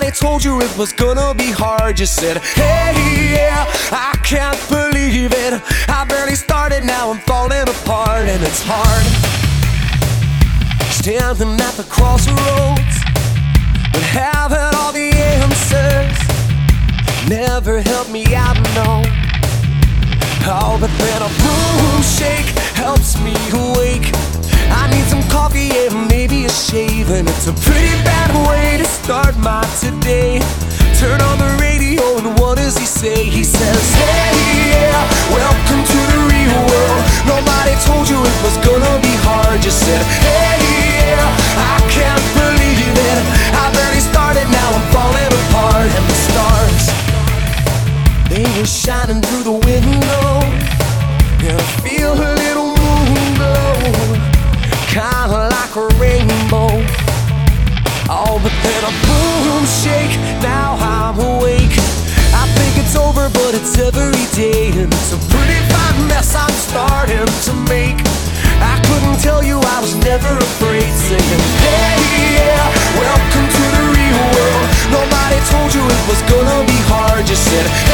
Nobody told you it was gonna be hard. You said, hey, yeah, I can't believe it. I barely started, now I'm falling apart. And it's hard, standing at the crossroads, but having all the answers never helped me out, no. Oh, but then a boom shake helps me awake. I need some coffee and maybe a shave, and it's a pretty bad way to start my today. Turn on the radio and what does he say? He says, hey, yeah, welcome to the real world. Nobody told you it was gonna be hard. You said, hey, yeah, I can't believe it. I barely started, now I'm falling apart. And the stars, they were shining through the window, and I feel a little moon glow, kinda like a rainbow. Oh, but then a boom shake, now I'm awake. I think it's over, but it's every day, and it's a pretty fine mess I'm starting to make. I couldn't tell you I was never afraid, saying, hey, yeah, welcome to the real world. Nobody told you it was gonna be hard. You said,